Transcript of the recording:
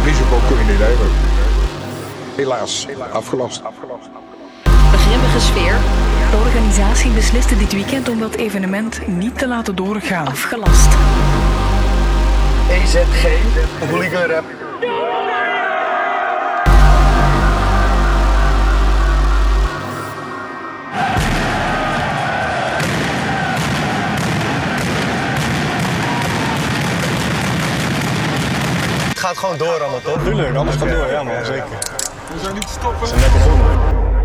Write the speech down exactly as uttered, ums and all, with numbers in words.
risico kun je niet nemen. Helaas, afgelast. Een grimmige sfeer. De organisatie besliste dit weekend om dat evenement niet te laten doorgaan. Afgelast. E Z G, hooligan rap. Het gaat gewoon door allemaal, toch? Tuurlijk, alles gaat door, ja man, zeker. We zijn niet te stoppen. We zijn net begonnen.